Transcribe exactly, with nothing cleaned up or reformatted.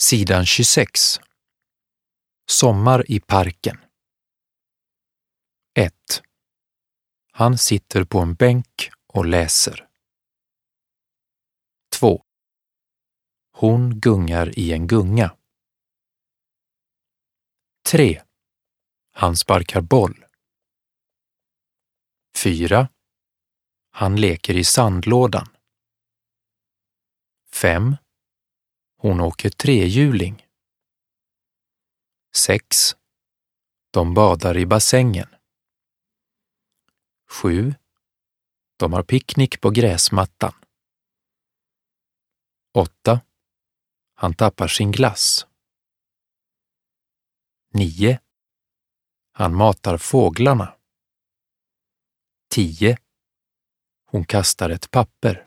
Sidan tjugosex. Sommar i parken. ett. Han sitter på en bänk och läser. två. Hon gungar i en gunga. tre. Han sparkar boll. fyra. Han leker i sandlådan. fem. Hon åker trehjuling. sex. De badar i bassängen. sju. De har picknick på gräsmattan. åtta. Han tappar sin glass. nio. Han matar fåglarna. tio. Hon kastar ett papper.